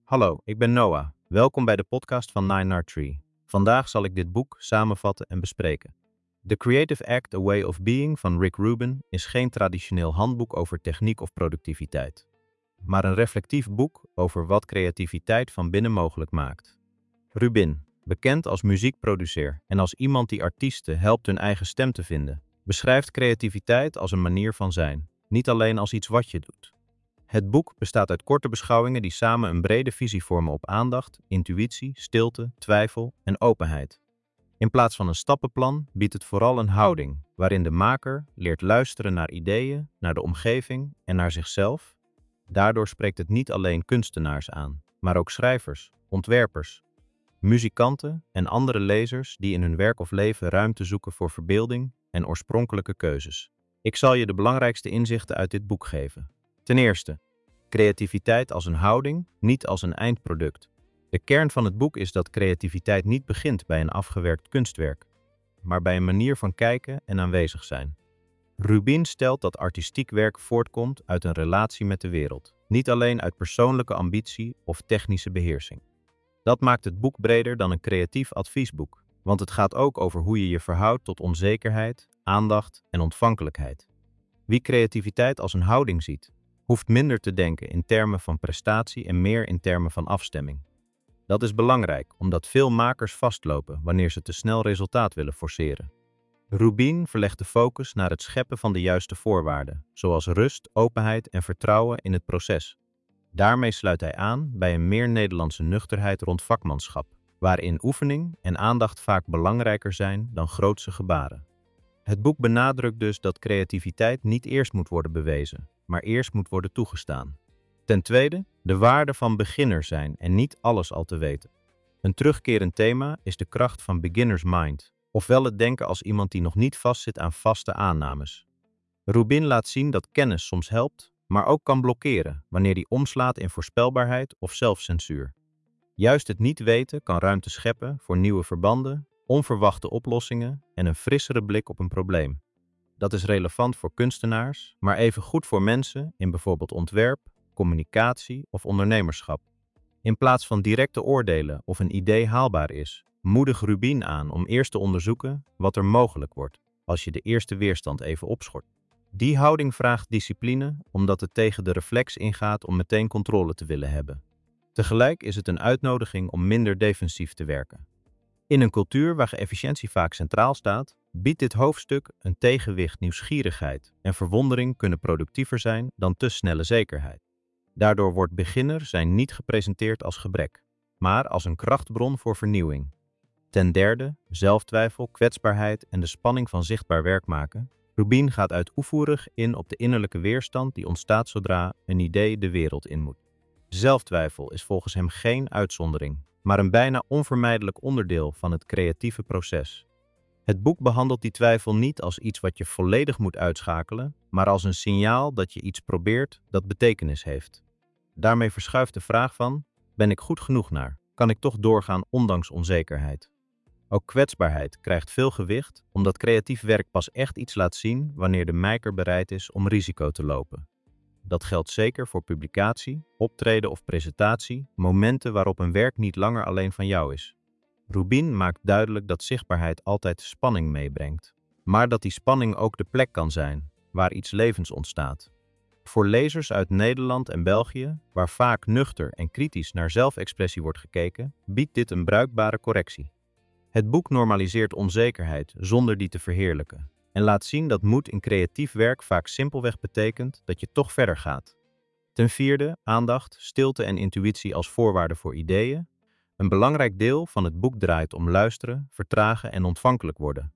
Hallo, ik ben Noah. Welkom bij de podcast van Nine Art Tree. Vandaag zal ik dit boek samenvatten en bespreken. The Creative Act: A Way of Being van Rick Rubin is geen traditioneel handboek over techniek of productiviteit, maar een reflectief boek over wat creativiteit van binnen mogelijk maakt. Rubin, bekend als muziekproducer en als iemand die artiesten helpt hun eigen stem te vinden, beschrijft creativiteit als een manier van zijn, niet alleen als iets wat je doet. Het boek bestaat uit korte beschouwingen die samen een brede visie vormen op aandacht, intuïtie, stilte, twijfel en openheid. In plaats van een stappenplan biedt het vooral een houding, waarin de maker leert luisteren naar ideeën, naar de omgeving en naar zichzelf. Daardoor spreekt het niet alleen kunstenaars aan, maar ook schrijvers, ontwerpers, muzikanten en andere lezers die in hun werk of leven ruimte zoeken voor verbeelding en oorspronkelijke keuzes. Ik zal je de belangrijkste inzichten uit dit boek geven. Ten eerste, creativiteit als een houding, niet als een eindproduct. De kern van het boek is dat creativiteit niet begint bij een afgewerkt kunstwerk, maar bij een manier van kijken en aanwezig zijn. Rubin stelt dat artistiek werk voortkomt uit een relatie met de wereld, niet alleen uit persoonlijke ambitie of technische beheersing. Dat maakt het boek breder dan een creatief adviesboek, want het gaat ook over hoe je je verhoudt tot onzekerheid, aandacht en ontvankelijkheid. Wie creativiteit als een houding ziet, hoeft minder te denken in termen van prestatie en meer in termen van afstemming. Dat is belangrijk, omdat veel makers vastlopen wanneer ze te snel resultaat willen forceren. Rubin verlegt de focus naar het scheppen van de juiste voorwaarden, zoals rust, openheid en vertrouwen in het proces. Daarmee sluit hij aan bij een meer Nederlandse nuchterheid rond vakmanschap, waarin oefening en aandacht vaak belangrijker zijn dan grootse gebaren. Het boek benadrukt dus dat creativiteit niet eerst moet worden bewezen, maar eerst moet worden toegestaan. Ten tweede, de waarde van beginner zijn en niet alles al te weten. Een terugkerend thema is de kracht van beginner's mind, ofwel het denken als iemand die nog niet vastzit aan vaste aannames. Rubin laat zien dat kennis soms helpt, maar ook kan blokkeren wanneer die omslaat in voorspelbaarheid of zelfcensuur. Juist het niet weten kan ruimte scheppen voor nieuwe verbanden, onverwachte oplossingen en een frissere blik op een probleem. Dat is relevant voor kunstenaars, maar even goed voor mensen in bijvoorbeeld ontwerp, communicatie of ondernemerschap. In plaats van direct te oordelen of een idee haalbaar is, moedig Rubin aan om eerst te onderzoeken wat er mogelijk wordt, als je de eerste weerstand even opschort. Die houding vraagt discipline, omdat het tegen de reflex ingaat om meteen controle te willen hebben. Tegelijk is het een uitnodiging om minder defensief te werken. In een cultuur waar efficiëntie vaak centraal staat, biedt dit hoofdstuk een tegenwicht. Nieuwsgierigheid en verwondering kunnen productiever zijn dan te snelle zekerheid. Daardoor wordt beginner zijn niet gepresenteerd als gebrek, maar als een krachtbron voor vernieuwing. Ten derde, zelftwijfel, kwetsbaarheid en de spanning van zichtbaar werk maken. Rubin gaat uitvoerig in op de innerlijke weerstand die ontstaat zodra een idee de wereld in moet. Zelftwijfel is volgens hem geen uitzondering, maar een bijna onvermijdelijk onderdeel van het creatieve proces. Het boek behandelt die twijfel niet als iets wat je volledig moet uitschakelen, maar als een signaal dat je iets probeert dat betekenis heeft. Daarmee verschuift de vraag van, ben ik goed genoeg naar? Kan ik toch doorgaan ondanks onzekerheid? Ook kwetsbaarheid krijgt veel gewicht, omdat creatief werk pas echt iets laat zien wanneer de maker bereid is om risico te lopen. Dat geldt zeker voor publicatie, optreden of presentatie, momenten waarop een werk niet langer alleen van jou is. Rubin maakt duidelijk dat zichtbaarheid altijd spanning meebrengt, maar dat die spanning ook de plek kan zijn waar iets levens ontstaat. Voor lezers uit Nederland en België, waar vaak nuchter en kritisch naar zelfexpressie wordt gekeken, biedt dit een bruikbare correctie. Het boek normaliseert onzekerheid zonder die te verheerlijken en laat zien dat moed in creatief werk vaak simpelweg betekent dat je toch verder gaat. Ten vierde, aandacht, stilte en intuïtie als voorwaarde voor ideeën. Een belangrijk deel van het boek draait om luisteren, vertragen en ontvankelijk worden.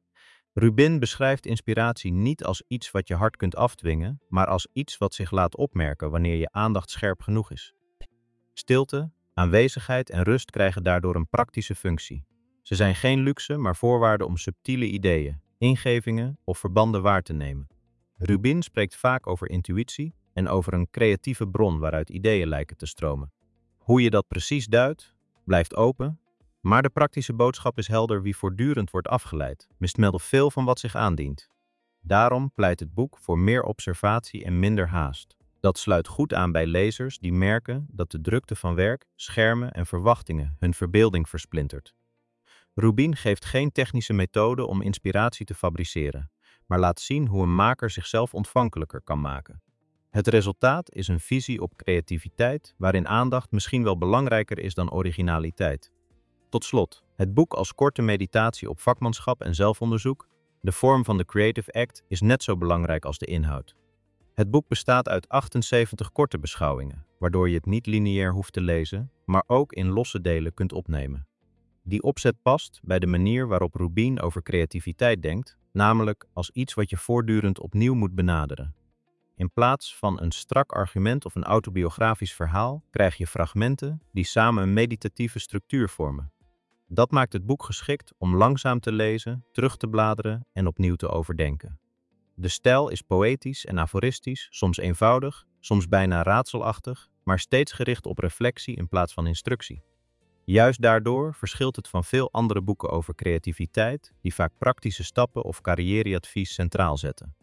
Rubin beschrijft inspiratie niet als iets wat je hard kunt afdwingen, maar als iets wat zich laat opmerken wanneer je aandacht scherp genoeg is. Stilte, aanwezigheid en rust krijgen daardoor een praktische functie. Ze zijn geen luxe, maar voorwaarden om subtiele ideeën, ingevingen of verbanden waar te nemen. Rubin spreekt vaak over intuïtie en over een creatieve bron waaruit ideeën lijken te stromen. Hoe je dat precies duidt, blijft open, maar de praktische boodschap is helder: wie voortdurend wordt afgeleid, mist veel van wat zich aandient. Daarom pleit het boek voor meer observatie en minder haast. Dat sluit goed aan bij lezers die merken dat de drukte van werk, schermen en verwachtingen hun verbeelding versplintert. Rubin geeft geen technische methode om inspiratie te fabriceren, maar laat zien hoe een maker zichzelf ontvankelijker kan maken. Het resultaat is een visie op creativiteit waarin aandacht misschien wel belangrijker is dan originaliteit. Tot slot, het boek als korte meditatie op vakmanschap en zelfonderzoek, de vorm van de Creative Act, is net zo belangrijk als de inhoud. Het boek bestaat uit 78 korte beschouwingen, waardoor je het niet lineair hoeft te lezen, maar ook in losse delen kunt opnemen. Die opzet past bij de manier waarop Rubin over creativiteit denkt, namelijk als iets wat je voortdurend opnieuw moet benaderen. In plaats van een strak argument of een autobiografisch verhaal, krijg je fragmenten die samen een meditatieve structuur vormen. Dat maakt het boek geschikt om langzaam te lezen, terug te bladeren en opnieuw te overdenken. De stijl is poëtisch en aforistisch, soms eenvoudig, soms bijna raadselachtig, maar steeds gericht op reflectie in plaats van instructie. Juist daardoor verschilt het van veel andere boeken over creativiteit, die vaak praktische stappen of carrièreadvies centraal zetten.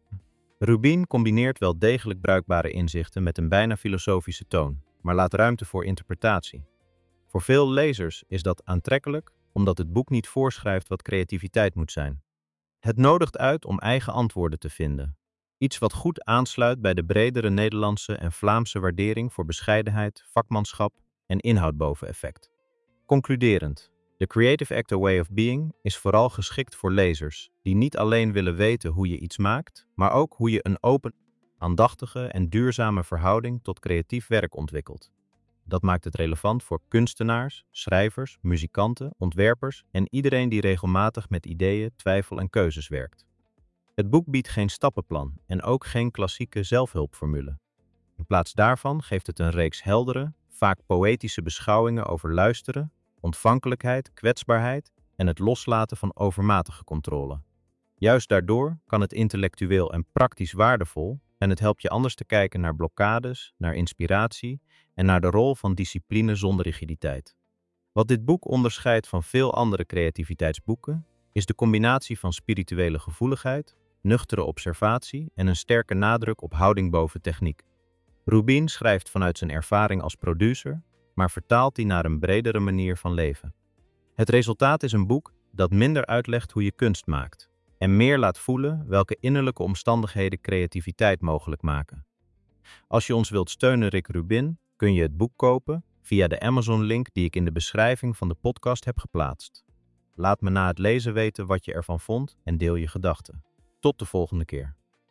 Rubin combineert wel degelijk bruikbare inzichten met een bijna filosofische toon, maar laat ruimte voor interpretatie. Voor veel lezers is dat aantrekkelijk, omdat het boek niet voorschrijft wat creativiteit moet zijn. Het nodigt uit om eigen antwoorden te vinden. Iets wat goed aansluit bij de bredere Nederlandse en Vlaamse waardering voor bescheidenheid, vakmanschap en inhoud boven effect. Concluderend, The Creative Act A Way of Being is vooral geschikt voor lezers die niet alleen willen weten hoe je iets maakt, maar ook hoe je een open, aandachtige en duurzame verhouding tot creatief werk ontwikkelt. Dat maakt het relevant voor kunstenaars, schrijvers, muzikanten, ontwerpers en iedereen die regelmatig met ideeën, twijfel en keuzes werkt. Het boek biedt geen stappenplan en ook geen klassieke zelfhulpformule. In plaats daarvan geeft het een reeks heldere, vaak poëtische beschouwingen over luisteren, ontvankelijkheid, kwetsbaarheid en het loslaten van overmatige controle. Juist daardoor kan het intellectueel en praktisch waardevol en het helpt je anders te kijken naar blokkades, naar inspiratie en naar de rol van discipline zonder rigiditeit. Wat dit boek onderscheidt van veel andere creativiteitsboeken is de combinatie van spirituele gevoeligheid, nuchtere observatie en een sterke nadruk op houding boven techniek. Rubin schrijft vanuit zijn ervaring als producer, maar vertaalt die naar een bredere manier van leven. Het resultaat is een boek dat minder uitlegt hoe je kunst maakt en meer laat voelen welke innerlijke omstandigheden creativiteit mogelijk maken. Als je ons wilt steunen, Rick Rubin, kun je het boek kopen via de Amazon-link die ik in de beschrijving van de podcast heb geplaatst. Laat me na het lezen weten wat je ervan vond en deel je gedachten. Tot de volgende keer.